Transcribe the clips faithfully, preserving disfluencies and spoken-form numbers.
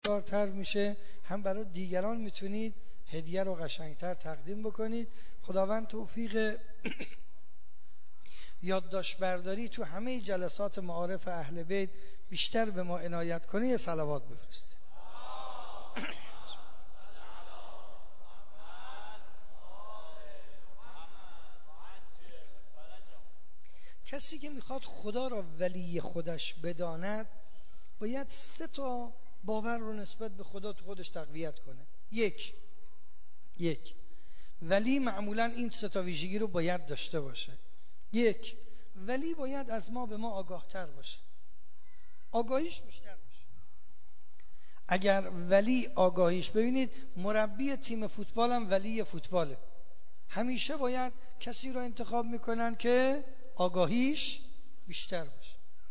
آشکارتر میشه، هم برای دیگران میتونید هدیه رو قشنگتر تقدیم بکنید. خداوند توفیق یادداشت برداری تو همه جلسات معارف اهل بیت بیشتر به ما عنایت کنه. یه صلوات بفرسته. کسی که میخواد خدا را ولی خودش بداند باید سه تا باور رو نسبت به خدا تو خودش تقویت کنه. یک یک ولی معمولا این سه تا ویژگی رو باید داشته باشه. یک، ولی باید از ما به ما آگاه تر باشه، آگاهیش بیشتر باشه. اگر ولی آگاهیش، ببینید مربی تیم فوتبال هم ولی فوتباله، همیشه باید کسی رو انتخاب میکنن که آگاهیش بیشتر باشه.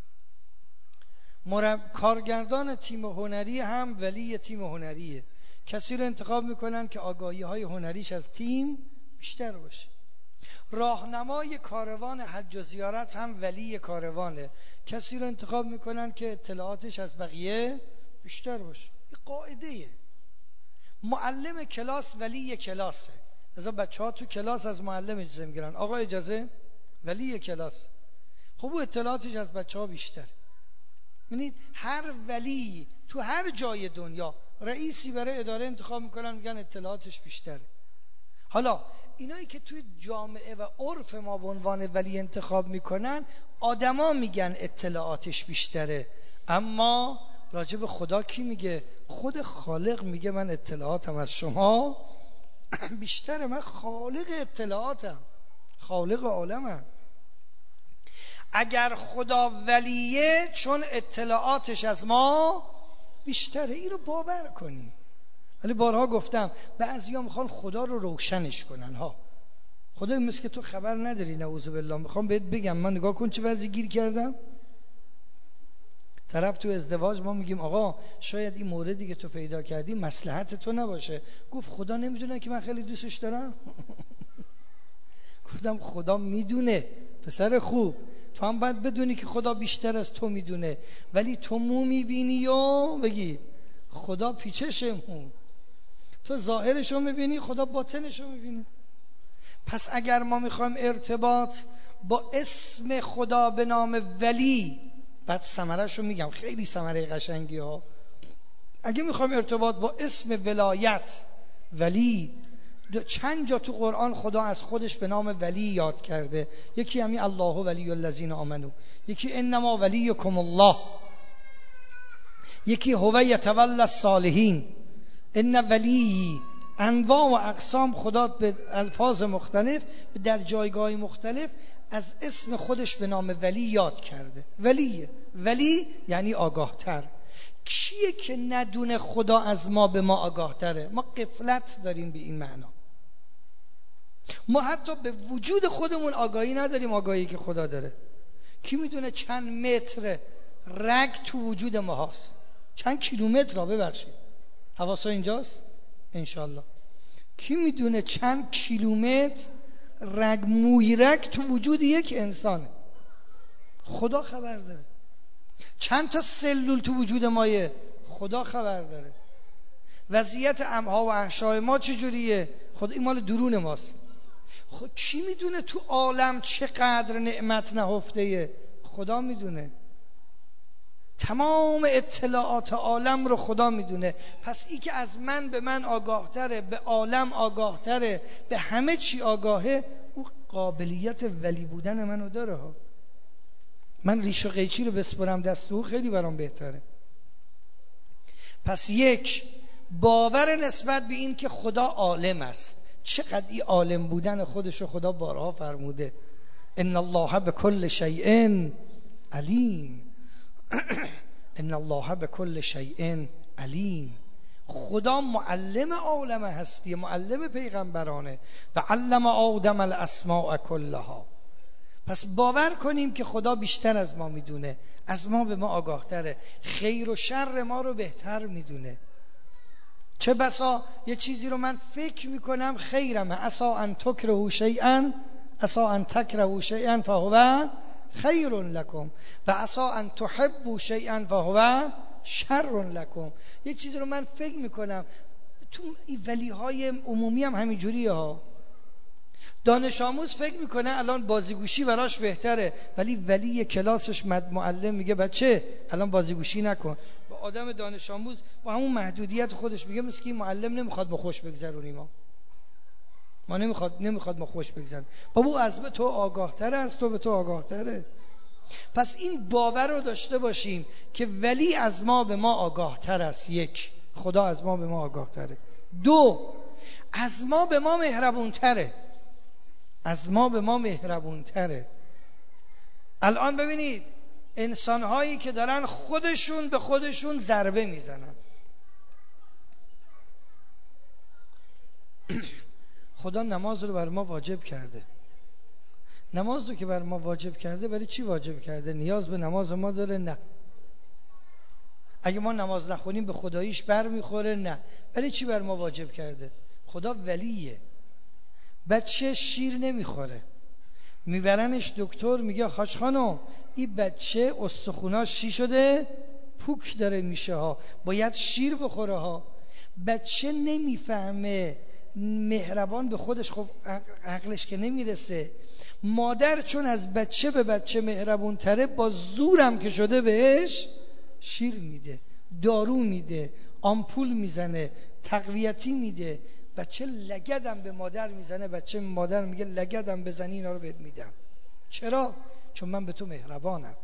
مرب... کارگردان تیم هنری هم ولی تیم هنریه، کسی رو انتخاب میکنن که آگاهی های هنریش از تیم بیشتر باشه. راهنمای کاروان حج و زیارت هم ولی کاروانه، کسی رو انتخاب میکنن که اطلاعاتش از بقیه بیشتر باشه. این قاعده‌ایه. معلم کلاس ولی کلاسه، مثلا بچه‌ها تو کلاس از معلم اجازه میگیرن، آقا اجازه، ولی کلاس. خب او اطلاعاتش از بچه‌ها بیشتر. یعنی هر ولی تو هر جای دنیا رئیسی برای اداره انتخاب میکنن، میگن اطلاعاتش بیشتره. حالا اینایی که توی جامعه و عرف ما به عنوان ولی انتخاب میکنن، آدما میگن اطلاعاتش بیشتره، اما راجع به خدا کی میگه؟ خود خالق میگه من اطلاعاتم از شما بیشتره، من خالق اطلاعاتم، خالق عالمم. اگر خدا ولیه چون اطلاعاتش از ما بیشتره، این رو باور کنیم. ولی بارها گفتم بعضیا میخوان خدا رو روشنش کنن ها. خدا مثل که تو خبر نداری، نعوذ بالله. میخوام بهت بگم من نگاه کن چه وضعی گیر کردم. طرف تو ازدواج ما میگیم آقا شاید این موردی که تو پیدا کردی مصلحت تو نباشه. گفت خدا نمیدونه که من خیلی دوستش دارم؟ گفتم خدا میدونه پسر خوب، تو هم باید بدونی که خدا بیشتر از تو میدونه، ولی تو مو میبینی و بگی خدا پیچشه مو. تو ظاهرشو میبینی، خدا باطنشو میبینه. پس اگر ما میخوایم ارتباط با اسم خدا به نام ولی، بعد ثمره‌شو میگم، خیلی ثمره قشنگی ها. اگه میخوایم ارتباط با اسم ولایت ولی، چند جا تو قرآن خدا از خودش به نام ولی یاد کرده. یکی همین الله ولی الذین آمنو، یکی انما ولیکم الله، یکی هو یتولی الصالحین، ان ولی. انواع و اقسام خدا به الفاظ مختلف در جایگاه مختلف از اسم خودش به نام ولی یاد کرده. ولی ولی یعنی آگاه تر. کیه که ندونه خدا از ما به ما آگاه تره؟ ما غفلت داریم به این معنا. ما حتی به وجود خودمون آگاهی نداریم، آگاهی که خدا داره. کی میدونه چند متر رگ تو وجود ما هست؟ چند کیلومتر را ببخشید، حواسا اینجاست انشالله. کی میدونه چند کیلومتر رگ موی رگ تو وجود یک انسانه؟ خدا خبر داره. چند تا سلول تو وجود مایه؟ خدا خبر داره. وضعیت امعا و احشای ما چجوریه؟ خدا این مال درون ماست. خب کی میدونه تو عالم چقدر نعمت نهفته؟ خدا میدونه. تمام اطلاعات عالم رو خدا میدونه. پس ای که از من به من آگاه تره، به عالم آگاه تره، به همه چی آگاهه، او قابلیت ولی بودن منو داره ها. من ریش و قیچی رو بسپرم دست او خیلی برام بهتره. پس یک، باور نسبت به این که خدا عالم است. چقدر این عالم بودن خودش رو خدا بارها فرموده، ان الله بكل شیء علیم. ان الله بكل شیء علیم. خدا معلم عالم هستی، معلم پیغمبرانه. و علم آدم الاسماء کلها. پس باور کنیم که خدا بیشتر از ما میدونه، از ما به ما آگاه تره، خیر و شر ما رو بهتر میدونه. چه بسا یه چیزی رو من فکر میکنم خیرمه، عسا ان تکرهوا شیئا عسا ان تکرهوا شیئا فهو خیر لکم و عسا ان تحبوا شیئا فهو شر لکم. یه چیزی رو من فکر میکنم تو این ولیهای عمومی هم همینجوریه ها. دانش آموز فکر میکنه الان بازیگوشی براش بهتره، ولی ولی کلاسش مد معلم میگه بچه الان بازیگوشی نکن. با آدم دانش آموز با همون محدودیت خودش میگه مسکین معلم نمیخواد ما خوش بگذرونیم، ما ما نمیخواد نمیخواد ما خوش بگذرونیم. بابا از به تو آگاه تره، از تو به تو آگاه تره. پس این باور رو داشته باشیم که ولی از ما به ما آگاه تر است. یک، خدا از ما به ما آگاه تره. دو، از ما به ما مهربون تره. از ما به ما مهربون تره. الان ببینید انسان‌هایی که دارن خودشون به خودشون ضربه میزنن. خدا نماز رو بر ما واجب کرده. نماز رو که بر ما واجب کرده، برای چی واجب کرده؟ نیاز به نماز ما داره؟ نه. اگه ما نماز نخونیم به خداییش بر میخوره؟ نه. برای چی بر ما واجب کرده؟ خدا ولیه. بچه شیر نمیخوره، میبرنش دکتر، میگه حاج خانم این بچه استخوناش چی شده؟ پوک داره میشه ها، باید شیر بخوره ها. بچه نمیفهمه، مهربان به خودش، خب عقلش که نمیرسه. مادر چون از بچه به بچه مهربون تره، با زورم که شده بهش شیر میده، دارو میده، آمپول میزنه، تقویتی میده. بچه لگدم به مادر میزنه، بچه مادر میگه لگدم بزنی اینا رو بهت میدم. چرا؟ چون من به تو مهربانم.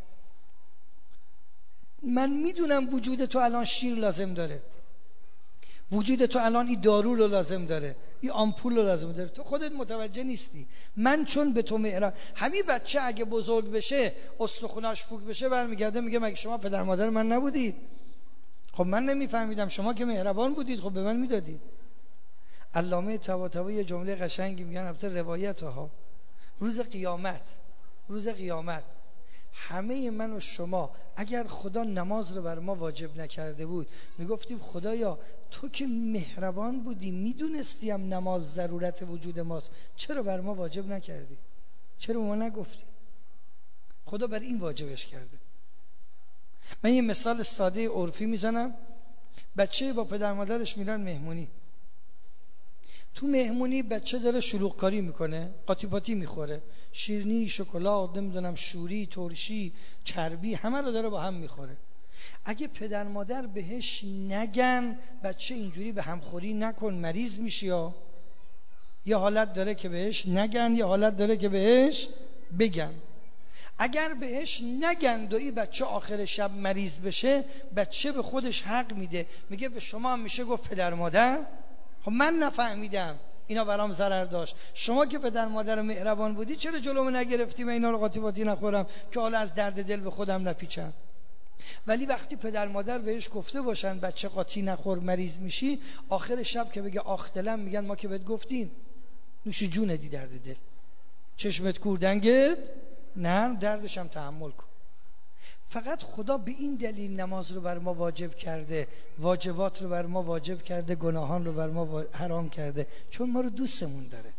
من میدونم وجود تو الان شیر لازم داره، وجود تو الان این دارو رو لازم داره، این آمپول رو لازم داره، تو خودت متوجه نیستی. من چون به تو مهربان. همین بچه اگه بزرگ بشه استخوناش پوک بشه برمیگرده میگه مگه شما پدر مادر من نبودید؟ خب من نمیفهمیدم، شما که مهربان بودید خب به من میدادید. علامه طباطبایی یه جمله قشنگی میگن، البته روایت ها، روز قیامت روز قیامت همه من و شما اگر خدا نماز رو بر ما واجب نکرده بود، میگفتیم خدایا تو که مهربان بودی، میدونستیم نماز ضرورت وجود ماست، چرا بر ما واجب نکردی؟ چرا ما نگفتی؟ خدا بر این واجبش کرده. من یه مثال ساده عرفی میزنم. بچه با پدر مادرش میرن مهمونی. تو مهمونی بچه داره شلوغ کاری میکنه، قاطی پاتی میخوره، شیرینی، شکلات، نمیدونم شوری، ترشی، چربی، همه رو داره با هم میخوره. اگه پدر مادر بهش نگن بچه اینجوری به همخوری نکن مریض میشی، یا یه حالت داره که بهش نگن، یه حالت داره که بهش بگن. اگر بهش نگن دوی بچه آخر شب مریض بشه، بچه به خودش حق میده، میگه به شما هم میشه گفت پدر مادر؟ خب من نفهمیدم، اینا برام ضرر داشت. شما که پدر مادر مهربان بودی چرا جلومو نگرفتی من اینا رو قاطی باطی نخورم که حالا از درد دل به خودم نپیچم؟ ولی وقتی پدر مادر بهش گفته باشن بچه قاطی نخور مریض میشی، آخر شب که بگه آخ دلم، میگن ما که بهت گفتیم. نوش جونه دی درد دل، چشمت کوردنگت نه، دردش هم تحمل کن. فقط خدا به این دلیل نماز رو بر ما واجب کرده، واجبات رو بر ما واجب کرده، گناهان رو بر ما حرام کرده، چون ما رو دوستمون داره.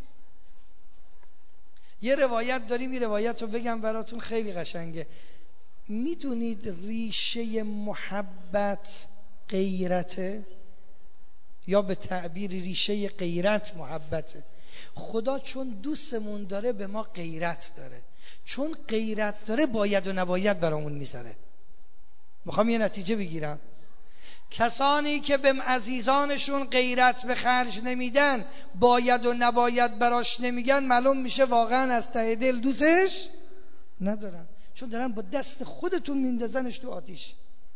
یه روایت داریم، این روایت رو بگم براتون، خیلی قشنگه. میدونید ریشه محبت غیرته، یا به تعبیر ریشه غیرت محبته. خدا چون دوستمون داره به ما غیرت داره، چون غیرت داره باید و نباید برامون میذاره. میخوام یه نتیجه بگیرم. کسانی که به عزیزانشون غیرت به خرج نمیدن، باید و نباید براش نمیگن، معلوم میشه واقعا از ته دل دوستش ندارن، چون دارن با دست خودتون میندازنش تو آتیش.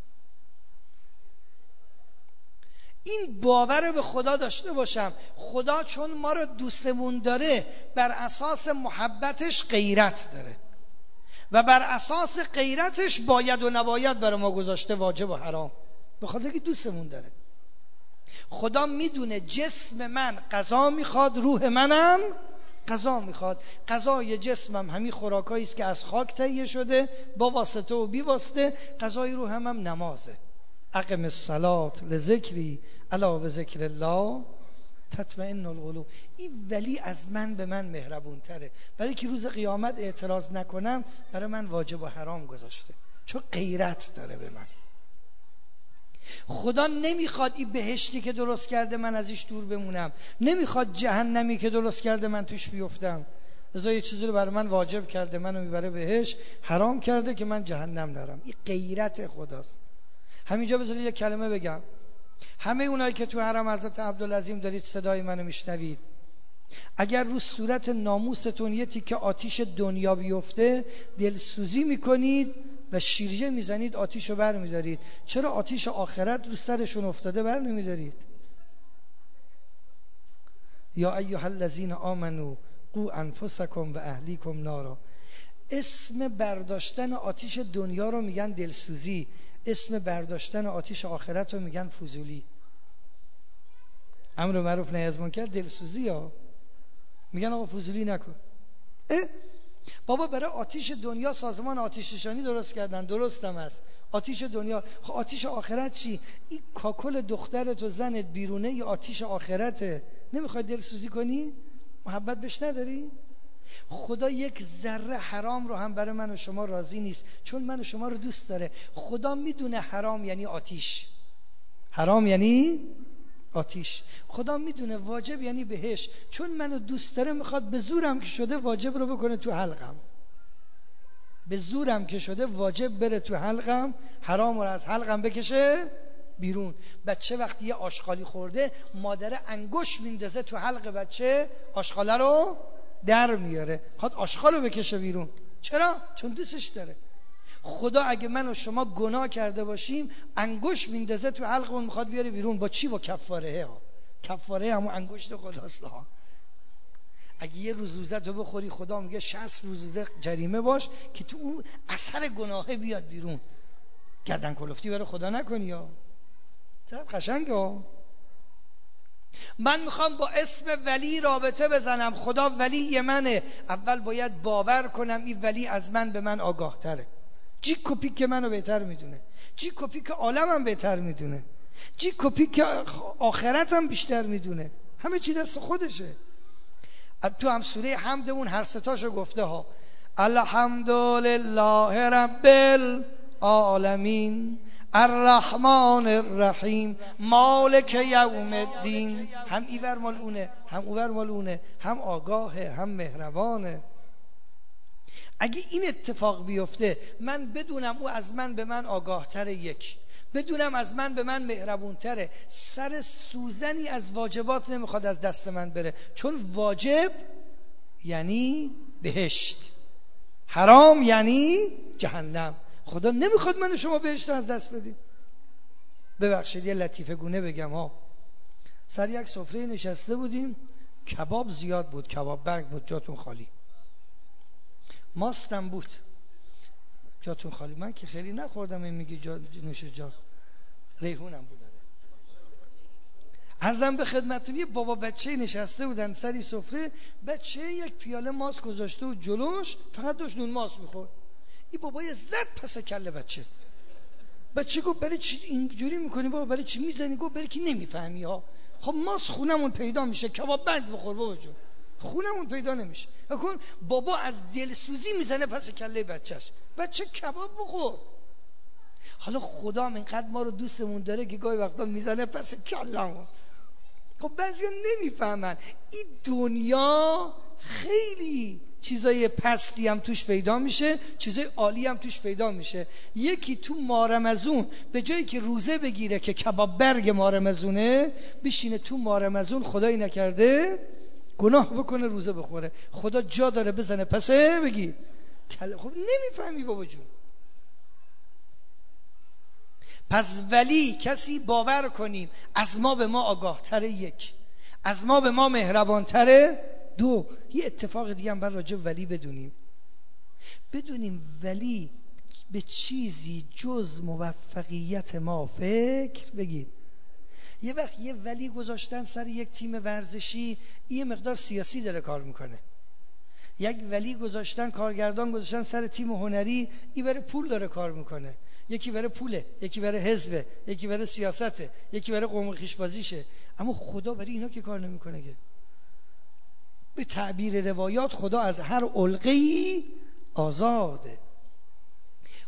این باور رو به خدا داشته باشم، خدا چون ما رو دوستمون داره بر اساس محبتش غیرت داره و بر اساس غیرتش باید و نباید برای ما گذاشته، واجب و حرام، به خاطر که دوستمون داره. خدا میدونه جسم من غذا میخواد، روح منم غذا میخواد. غذای جسمم همین خوراکایی است که از خاک تهیه شده با واسطه و بی واسطه، غذای روحم هم نمازه. اقم الصلاة لذکری الا بذکر الله تطمئن القلوب. این ولی از من به من مهربون تره، برای که روز قیامت اعتراض نکنم برای من واجب و حرام گذاشته، چون غیرت داره به من. خدا نمیخواد این بهشتی که درست کرده من ازش دور بمونم، نمیخواد جهنمی که درست کرده من توش بیفتم. لذا یه چیزی رو برای من واجب کرده، منو میبره بهش، حرام کرده که من جهنم نرم. این غیرت خداست. همینجا بذارید یک کلمه بگم. همه اونایی که تو حرم حضرت عبدالعظیم دارید صدای منو میشنوید، اگر رو صورت ناموستون یه تیکه آتیش دنیا بیفته دلسوزی میکنید و شیرجه میزنید، آتیشو بر میدارید. چرا آتیش آخرت رو سرشون افتاده بر نمیدارید؟ یا ایها الذین آمنوا قوا انفسکم و اهلیکم نارا. اسم برداشتن آتیش دنیا رو میگن دلسوزی، اسم برداشتن آتیش آخرت رو میگن فضولی. امر معروف نهی از منکر دلسوزی ها، میگن آقا فضولی نکن. اه؟ بابا برای آتیش دنیا سازمان آتش نشانی درست کردن، درستم است، آتیش دنیا. خب آتیش آخرت چی؟ این کاکل دخترت و زنت بیرونه، یه آتیش آخرته. نمیخوای دلسوزی کنی؟ محبت بهش نداری؟ خدا یک ذره حرام رو هم برای من و شما راضی نیست، چون من و شما رو دوست داره. خدا میدونه حرام یعنی آتیش، حرام یعنی آتیش. خدا میدونه واجب یعنی بهش، چون منو دوست داره میخواد به زورم که شده واجب رو بکنه تو حلقم، به زورم که شده واجب بره تو حلقم، حرام رو از حلقم بکشه بیرون. بچه وقتی یه آشغالی خورده مادر انگوش میندازه تو حلق بچه، آشغاله رو در میاره، خواد آشغال رو بکشه بیرون. چرا؟ چون دوستش داره. خدا اگه من و شما گناه کرده باشیم انگوش میندازه تو حلقمون، میخواد بیاره بیرون. با چی؟ با کفاره ها. کفاره همون انگشت خداست ها. اگه یه روز روزت رو بخوری خدا میگه شصت روز روزه جریمه باش که تو اون اثر گناهه بیاد بیرون. گردن کلفتی برای خدا نکنی ها. چقدر قشنگه ها. من میخوام با اسم ولی رابطه بزنم، خدا ولی منه، اول باید باور کنم این ولی از من به من آگاه تره. جی کپی که منو بهتر میدونه، جی کپی که عالمم بهتر میدونه، جی کپی که آخرتم بیشتر میدونه. همه چی دست خودشه. تو هم سوره حمدمون هر ستاشو گفته ها. الحمدلله رب العالمین الرحمن الرحیم مالک یوم الدین. هم ایور مال اونه، هم اوور مال اونه، هم آگاهه هم مهربانه. اگه این اتفاق بیفته من بدونم او از من به من آگاه تره، یک بدونم از من به من مهربون تره، سر سوزنی از واجبات نمیخواد از دست من بره، چون واجب یعنی بهشت، حرام یعنی جهنم. خدا نمیخواد من و شما بهشت از دست بدیم. ببخشید یه لطیفه گونه بگم ها. سر یک سفره نشسته بودیم، کباب زیاد بود، کباب برگ بود، جاتون خالی. ماستم بود، جاتون خالی. من که خیلی نخوردم، این میگه جا نوش جان. ریحونم بود. عرضم به خدمتتون یه بابا بچه نشسته بودن سری سفره، بچه یک پیاله ماست گذاشته و جلوش فقط داشت نون ماست میخورد. این بابای زد پس کله بچه. بچه گفت برای چی اینجوری میکنی بابا، برای چی میزنی؟ گفت برای کی نمیفهمی ها. خب ماست خونمون پیدا میشه، کباب بند بخور بابا جون، خونمون پیدا نمیشه. بکن بابا از دلسوزی میزنه پس کله بچهش، بچه کباب بخور. حالا خدا اینقدر ما رو دوستمون داره که گاهی وقتا میزنه پس کلمون. خب بعضیا نمیفهمن این دنیا خیلی چیزای پستی هم توش پیدا میشه، چیزای عالی هم توش پیدا میشه. یکی تو مارمزون به جایی که روزه بگیره که کباب برگ مارمزونه، بشینه تو مارمزون خدایی نکرده گناه بکنه روزه بخوره، خدا جا داره بزنه پسه بگی کل... خب نمیفهمی بابا جون. پس ولی کسی باور کنیم از ما به ما آگاه تره، یک از ما به ما مهربان تره، دو یه اتفاق دیگه هم بر راجع ولی بدونیم. بدونیم ولی به چیزی جز موفقیت ما فکر بگید. یه وقت یه ولی گذاشتن سر یک تیم ورزشی، یه مقدار سیاسی داره کار میکنه. یک ولی گذاشتن، کارگردان گذاشتن سر تیم هنری، این برای پول داره کار میکنه. یکی برای پوله، یکی برای حزبه، یکی برای سیاسته، یکی برای قوم خویش بازیشه. اما خدا برای اینا که کار نمیکنه که. به تعبیر روایات خدا از هر علقه‌ای آزاده.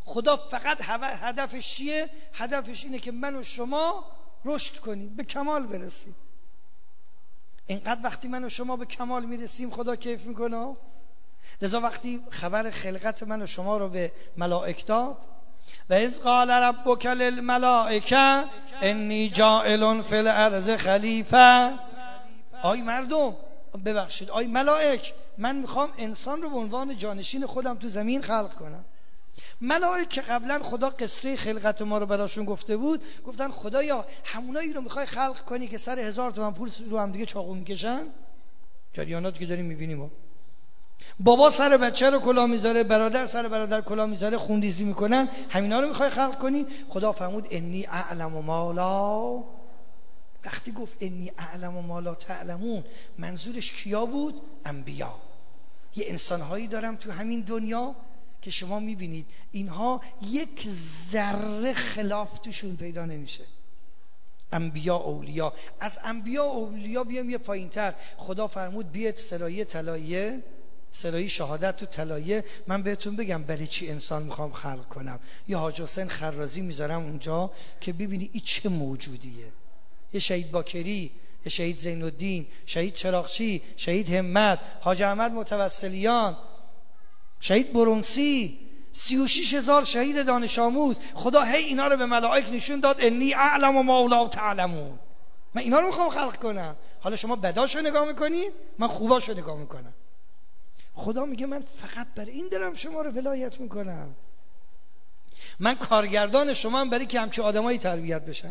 خدا فقط هدفش چیه؟ هدفش اینه که من و شما رشد کنیم، به کمال برسیم. اینقدر وقتی من و شما به کمال میرسیم خدا کیف میکنه. لذا وقتی خبر خلقت من و شما رو به ملائک داد، و اذ قال ربک للملائکه انی جاعل فی الارض خلیفه، آی مردم ببخشید آی ملائک، من میخوام انسان رو به عنوان جانشین خودم تو زمین خلق کنم. ملائک که قبلا خدا قصه خلقت ما رو براشون گفته بود، گفتن خدایا همونایی رو میخوای خلق کنی که سر هزار تومن پول رو هم دیگه چاقو میکشن؟ جریانات که داریم میبینیم ها. بابا سر بچه رو کلاه میذاره، برادر سر برادر کلاه میذاره، خونریزی میکنن، همینا رو میخوای خلق کنی؟ خدا فرمود انی اعلم ما لا. وقتی گفت انی اعلم ما لا تعلمون، منظورش کیا بود؟ انبیا. یه انسانهایی دارم تو همین دنیا که شما میبینید اینها یک ذره خلاف توشون پیدا نمیشه. انبیا اولیا. از انبیا اولیا بیام یه پایینتر، خدا فرمود بیاد سرایه طلایه، سرایی شهادت تو طلایه، من بهتون بگم برای چی انسان میخوام خلق کنم. یا حاج حسین خرازی میذارم اونجا که ببینی این چه موجودیه. یه شهید باکری، یه شهید زین الدین، شهید چراغچی، شهید همت، حاج احمد متوسلیان، شهید برونسی، سی و شش هزار شهید دانش آموز. خدا هی اینا رو به ملائک نشون داد انی اعلم و ما لا تعلمون. من اینا رو میخوام خلق کنم. حالا شما بداشو نگاه میکنید، من خوباشو نگاه میکنم. خدا میگه من فقط برای این دارم شما رو ولایت میکنم. من کارگردان شما هم برای که همچه آدمایی تربیت بشن.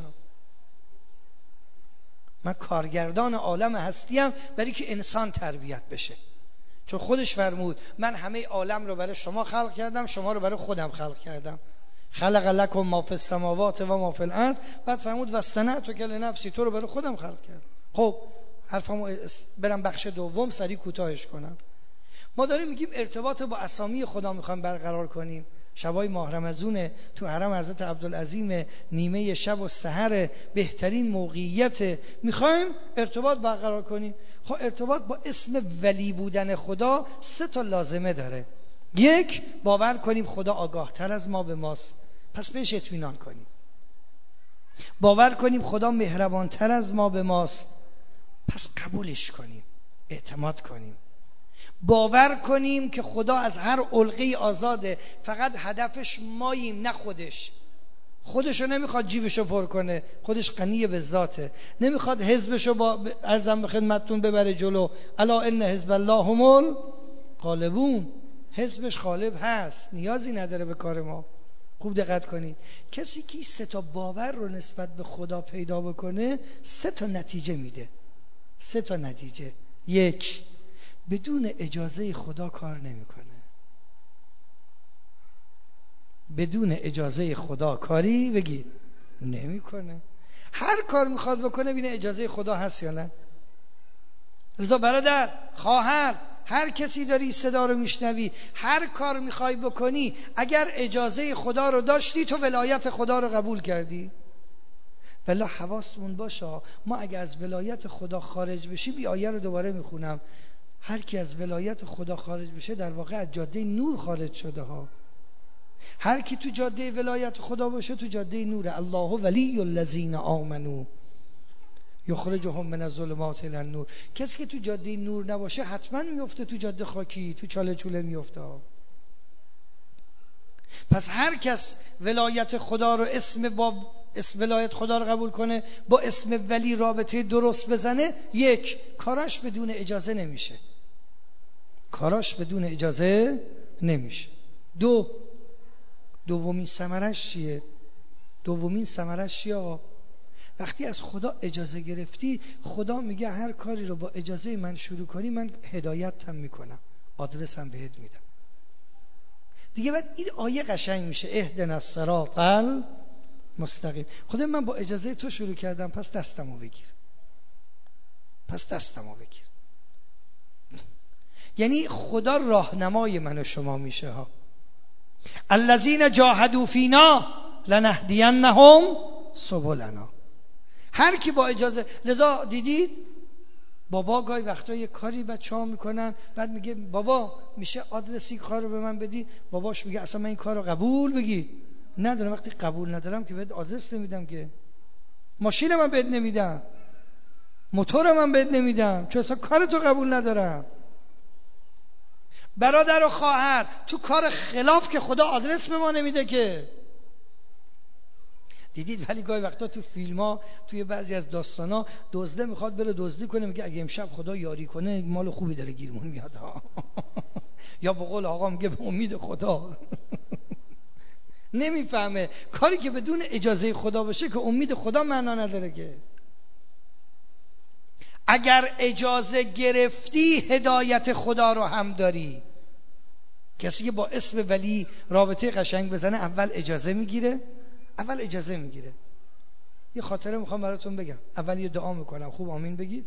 من کارگردان عالم هستیم برای که انسان تربیت بشه. چون خودش فرمود من همه عالم رو برای شما خلق کردم، شما رو برای خودم خلق کردم. خلق لکم ما فی السماوات و ما فی الارض. بعد فرمود واصطنعتک لنفسی، تو رو برای خودم خلق کردم. خب حرفمو برم بخش دوم سریع کوتاهش کنم. ما داریم میگیم ارتباط با اسامی خدا میخوایم برقرار کنیم. شبای ماه رمضان تو حرم حضرت عبدالعظیم، نیمه شب و سحر، بهترین موقعیت، میخوایم ارتباط برقرار کنیم. خب ارتباط با اسم ولی بودن خدا سه تا لازمه داره. یک، باور کنیم خدا آگاه تر از ما به ماست، پس بهش اطمینان کنیم. باور کنیم خدا مهربان تر از ما به ماست، پس قبولش کنیم، اعتماد کنیم. باور کنیم که خدا از هر علقه آزاده، فقط هدفش ماییم نه خودش. خودشو نمیخواد جیبشو پر کنه، خودش غنی به ذاته. نمیخواد حزبشو با ارزم به خدمتتون ببره جلو. الا ان حزب الله هم الغالبون. حزبش غالب هست، نیازی نداره به کار ما. خوب دقت کنید، کسی که سه تا باور رو نسبت به خدا پیدا بکنه سه تا نتیجه میده. سه تا نتیجه. یک، بدون اجازه خدا کار نمیکنه. بدون اجازه خدا کاری بگید نمیکنه. هر کار میخواد بکنه ببینه اجازه خدا هست یا نه. رضا برادر، خواهر، هر کسی داری صدا رو میشنوی، هر کار میخوای بکنی اگر اجازه خدا رو داشتی تو ولایت خدا رو قبول کردی. ولی حواسمون باشه، ما اگر از ولایت خدا خارج بشیم، این آیه رو دوباره میخونم، هر کی از ولایت خدا خارج بشه در واقع از جاده نور خارج شده ها. هر کی تو جاده ولایت خدا باشه تو جاده نوره. الله ولی الذین آمنو یخرجهم من الظلمات الی النور. کسی که تو جاده نور نباشه حتما میفته تو جاده خاکی، تو چاله چوله میفته. پس هر کس ولایت خدا رو اسم با اسم ولایت خدا رو قبول کنه، با اسم ولی رابطه درست بزنه، یک، کاراش بدون اجازه نمیشه. کاراش بدون اجازه نمیشه. دو، دومین ثمرش چیه؟ دومین ثمرش چیه آقا؟ وقتی از خدا اجازه گرفتی، خدا میگه هر کاری رو با اجازه من شروع کنی من هدایت هم میکنم، آدرسم بهت میدم. دیگه بعد این آیه قشنگ میشه، اهدنا الصراط المستقیم. خدا من با اجازه تو شروع کردم، پس دستمو بگیر، پس دستمو بگیر. یعنی خدا راهنمای من و شما میشه ها. الذین جاهدوا فینا لنهدینهم سبلنا. هر کی با اجازه، لذا دیدید بابا گاهی وقتا یه کاری بچه‌ها میکنن، بعد میگه بابا میشه آدرسی کار رو به من بدی؟ باباش میگه اصلا من این کار رو قبول بگی ندارم، وقتی قبول ندارم که بهت آدرس نمیدم، که ماشین من بهت نمیدم، موتور من بهت نمیدم، چون اصلا کار تو قبول ندارم. برادر و خواهر تو کار خلاف که خدا آدرس به ما نمیده که. دیدید ولی گاهی وقتا تو فیلم ها، توی بعضی از داستان ها، دزده میخواد بره دزدی کنه، میگه اگه امشب خدا یاری کنه مال خوبی داره گیرمون میاد ها. یا به قول آقا میگه به امید خدا. نمیفهمه کاری که بدون اجازه خدا باشه که امید خدا معنا نداره که. اگر اجازه گرفتی هدایت خدا رو هم داری. کسی که با اسم ولی رابطه قشنگ بزنه اول اجازه میگیره، اول اجازه میگیره. یه خاطره میخوام براتون بگم. اول یه دعا میکنم، خوب آمین بگید.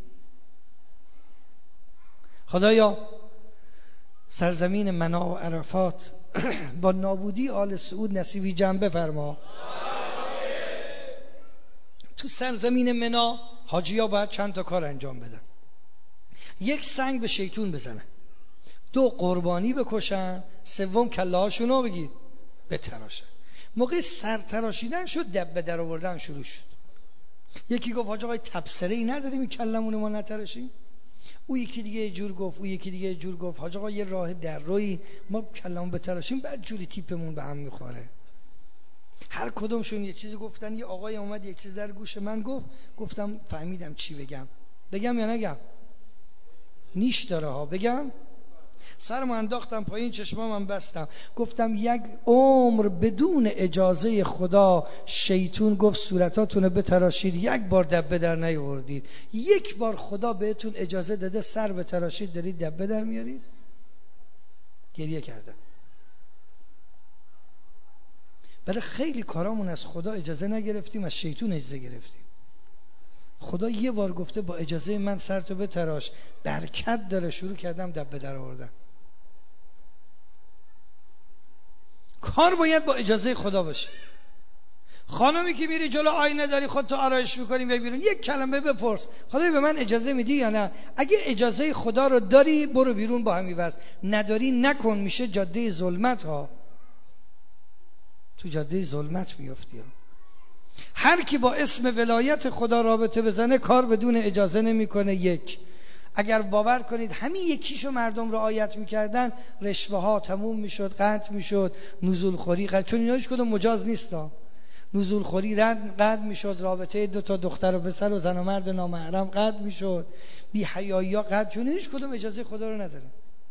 خدایا سرزمین منا و عرفات با نابودی آل سعود نصیبی جمع بفرما. تو سرزمین منا حاجی‌ها باید چند تا کار انجام بدن. یک، سنگ به شیطون بزنن. دو، قربانی بکشن. سوم، کله‌هاشونو بگید بتراشن. موقع سر تراشیدن شد، دبه در آوردن شروع شد. یکی گفت حاج آقای تبصره ای نداریم این کلمون ما نتراشیم؟ او یکی دیگه یه جور گفت، او یکی دیگه یه جور گفت. حاج آقا یه راه در روی ما کلمون بتراشیم، بعد جوری تیپمون به هم میخوره. هر کدومشون یه چیزی گفتن. یه آقای اومد یک چیز در گوش من گفت، گفتم فهمیدم چی بگم. بگم یا نگم؟ نیش داره ها. بگم؟ سرمو انداختم پایین، چشمام بستم، گفتم یک عمر بدون اجازه خدا شیطون گفت صورتاتونو بتراشید، یک بار دبه در نیاوردید. یک بار خدا بهتون اجازه داده سر بتراشید، دارید دبه در میارید؟ گریه کردم. برای خیلی کارامون از خدا اجازه نگرفتیم، از شیطون اجازه گرفتیم. خدا یه بار گفته با اجازه من سرتو بتراش، برکت داره، شروع کردم دبه در آوردن. کار باید با اجازه خدا باشه. خانمی که میری جلو آینه داری خودتو آرایش میکنی میای بیرون، یک کلمه بپرس خدای به من اجازه میدی یا نه؟ اگه اجازه خدا رو داری برو بیرون با همین وضع، نداری نکن. میشه جاده ظلمت ها. تو جاده ظلمت میافتی ها. هر کی با اسم ولایت خدا رابطه بزنه کار بدون اجازه نمیکنه. یک، اگر باور کنید همین یکیشو مردم رعایت میکردن، رشوه ها تموم میشد، قطع میشد، نزول خوری قطع، چون اینا هیچ کدوم مجاز نیستا. نزول خوری قطع میشد، رابطه دو تا دختر و پسر و زن و مرد نامحرم قطع میشد، بی حیایی ها قطع، چون هیچ کدوم اجازه خدا رو نداره.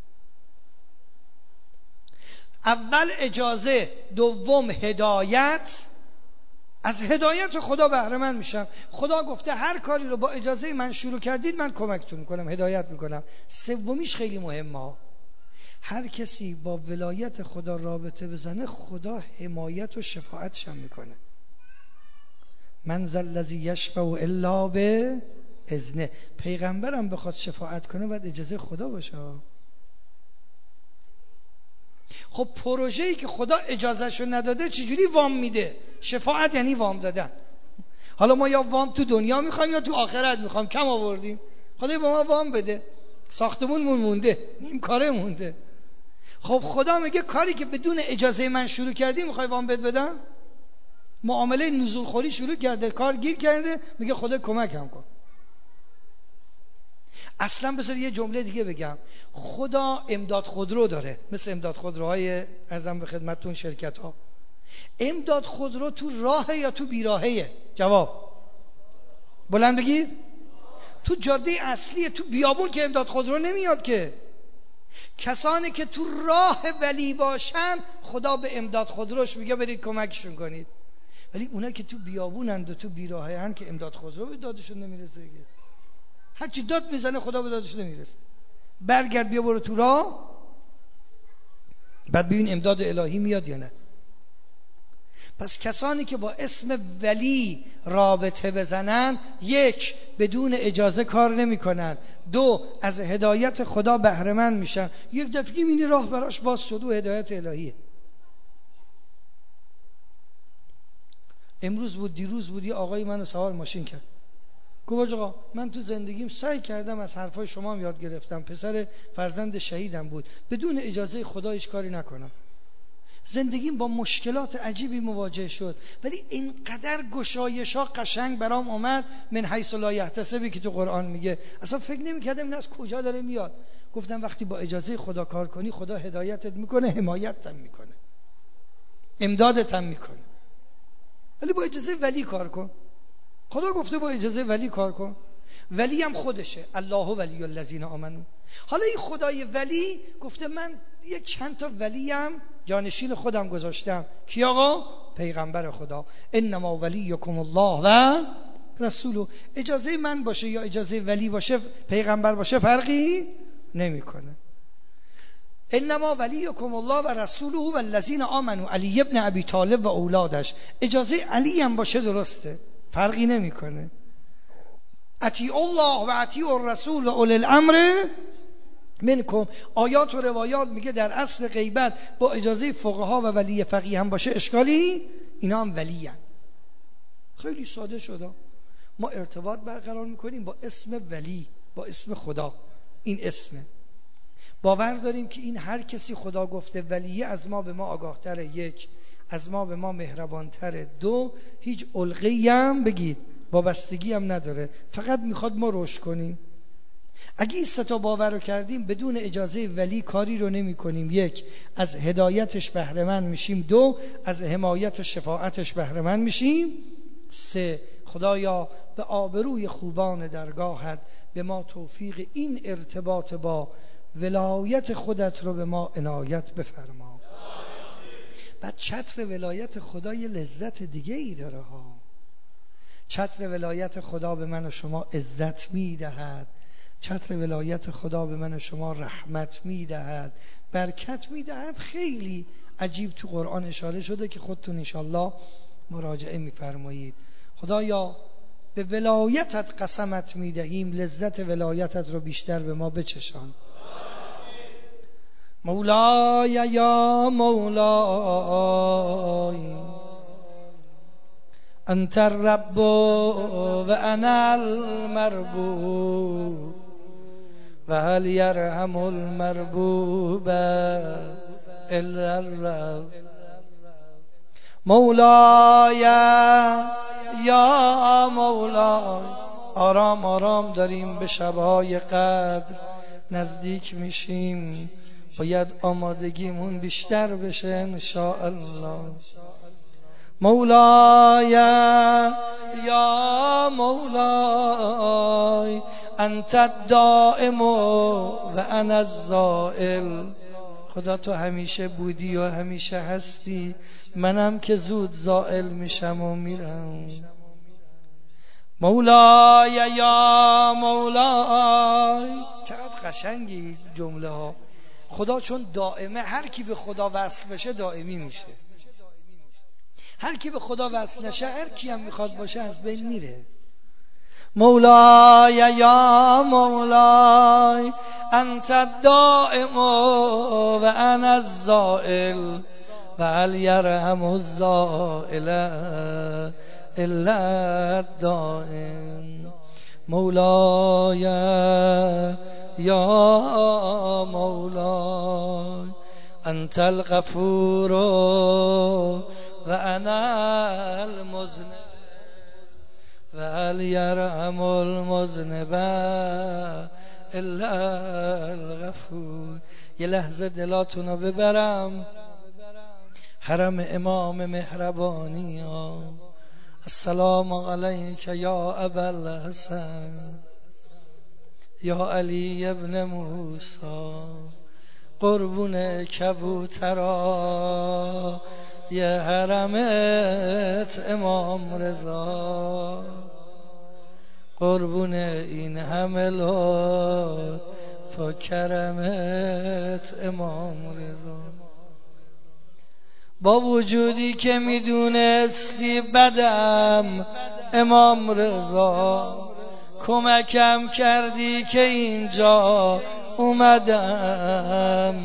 اول اجازه، دوم هدایت. از هدایت خدا بهره مند میشم. خدا گفته هر کاری رو با اجازه من شروع کردید من کمکتون میکنم، هدایت میکنم. سومیش خیلی مهمه، هر کسی با ولایت خدا رابطه بزنه خدا حمایت و شفاعتش هم میکنه. من ذا الذی یشفع الا باذنه. پیغمبرم بخواد شفاعت کنه باید اجازه خدا باشه. خب پروژه‌ای که خدا اجازهشو نداده چجوری وام میده؟ شفاعت یعنی وام دادن. حالا ما یا وام تو دنیا میخوایم یا تو آخرت میخوایم، کم آوردیم، خدا با ما وام بده. ساختمونمون مونده، نیم کاره مونده. خب خدا میگه کاری که بدون اجازه من شروع کردی میخوای وام بد بدم؟ معامله نزول خوری شروع کرده، کار گیر کرده، میگه خدا کمکم کن. اصلا بذار یه جمله دیگه بگم، خدا امداد خودرو داره، مثل امداد خودروهای ارزم به خدمتتون شرکت ها. امداد خودرو تو راهه یا تو بیراهه؟ جواب بلند بگید. تو جاده اصلی، تو بیابون که امداد خودرو نمیاد که. کسانی که تو راه ولی باشن خدا به امداد خودروش میگه برید کمکشون کنید. ولی اونا که تو بیابونند و تو بیراهه هن که امداد خودرو به دادشون نمیرسه که. هرچی داد میزنه خدا به دادش نمیرسه. برگرد بیا برو تو راه، بعد ببین امداد الهی میاد یا نه. پس کسانی که با اسم ولی رابطه بزنن، یک، بدون اجازه کار نمی کنن، دو، از هدایت خدا بهره مند میشن. یک دفعه مینی راه براش باز شد و هدایت الهیه. امروز بود دیروز بود یه آقای منو سوار ماشین کرد، گفت آقا من تو زندگیم سعی کردم از حرفای شما هم یاد گرفتم، پسر فرزند شهیدم بود، بدون اجازه خدا هیچ کاری نکنم. زندگیم با مشکلات عجیبی مواجه شد، ولی اینقدر گشایش‌ها قشنگ برام اومد، من حیث لا یحتسبی که تو قرآن میگه، اصلا فکر نمی‌کردم این از کجا داره میاد. گفتم وقتی با اجازه خدا کار کنی، خدا هدایتت میکنه، حمایتت هم میکنه، امدادت هم میکنه. ولی با اجازه ولی کار کن. خدا گفته با اجازه ولی کار کن. ولی هم خودشه، الله ولی الذین آمنو. حالا این خدای ولی گفته من یک چند تا ولی هم جانشین خودم گذاشتم. کی آقا؟ پیغمبر خدا. انما ولیکم الله و رسوله. اجازه من باشه یا اجازه ولی باشه، پیغمبر باشه، فرقی نمیکنه. انما ولیکم الله و رسوله و الذین آمنو. علی ابن ابی طالب و اولادش. اجازه علی هم باشه درسته، فرقی نمیکنه. اطیعوا الله و اطیعوا الرسول و اولی الامر منکم. آیات و روایات میگه در اصل غیبت با اجازه فقها و ولی فقیه هم باشه اشکالی، اینا هم ولی هم. خیلی ساده شده. ما ارتباط برقرار میکنیم با اسم ولی، با اسم خدا. این اسمه. باور داریم که این هر کسی خدا گفته ولیه از ما به ما آگاه تره، یک، از ما به ما مهربان تره، دو، هیچ علقه‌ای هم بگید وابستگی هم نداره، فقط میخواد ما رشد کنیم. اگه این سه تا باور رو کردیم، بدون اجازه ولی کاری رو نمی کنیم. یک، از هدایتش بهره مند میشیم. دو، از حمایت و شفاعتش بهره مند میشیم. سه، خدایا به آبروی خوبان درگاهت به ما توفیق این ارتباط با ولایت خودت رو به ما عنایت بفرما. بعد چتر ولایت خدا یه لذت دیگه ای داره ها. چتر ولایت خدا به من و شما عزت میدهد. چتر ولایت خدا به من و شما رحمت میدهد، برکت میدهد. خیلی عجیب تو قرآن اشاره شده که خودتون انشالله مراجعه میفرمایید. خدایا به ولایتت قسمت میدهیم، لذت ولایتت رو بیشتر به ما بچشان. مولای یا مولای انت الرب و انا المربوب و هل یرحم المربوب الا الرب. مولای یا مولای. آرام آرام داریم به شبهای قدر نزدیک میشیم، باید آمادگیمون بیشتر بشه انشاءالله. مولای یا مولای انت الدائم و انا الزائل. خدا تو همیشه بودی و همیشه هستی، منم که زود زائل میشم و میرم. مولای یا مولای. چقدر قشنگی جمله ها. خدا چون دائمه، هر کی به خدا وصل بشه دائمی میشه. هر کی به خدا وصل نشه، هر کی هم میخواد باشه از بین میره. مولای یا مولای انت الدائم و انا الزائل و هل یرحم الزائل الا الدائم. مولای یا مولای انت الغفور و انا المذنب و هل یرحم المذنب الا الغفور. یه لحظه دلاتونو ببرم حرم امام مهربانی ها. السلام علیک یا ابا الحسن یا علی ابن موسی. قربون کبوترا یه حرمت امام رضا. قربون این همه لطف و کرمت امام رضا. با وجودی که میدونستی بدم امام رضا، کمکم کردی که اینجا اومدم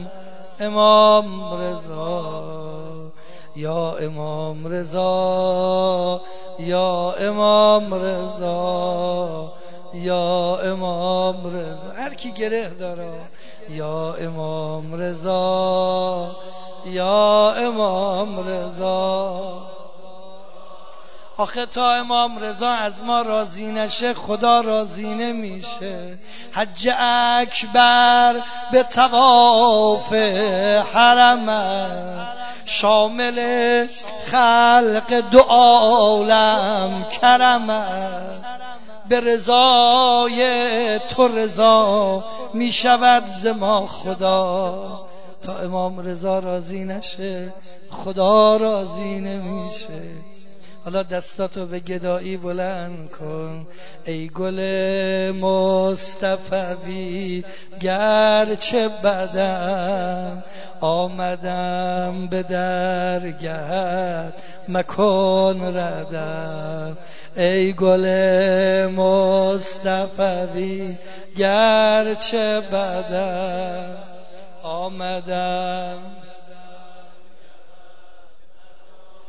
امام رضا. یا امام رضا یا امام رضا یا امام رضا. هر کی گره داره یا امام رضا یا امام رضا. آخه تا امام رضا از ما راضی نشه خدا راضی نمیشه. حج اکبر به طواف حرم شامل خلق دو عالم کرم، به رضای تو رضا می شود ز ما خدا. تا امام رضا راضی نشه خدا راضی نمیشه. حالا دستاتو به گدایی بلند کن ای گل مصطفی، گرچه بدم آمدم به درگهت مکن ردم. ای گل مصطفی گرچه بدم آمدم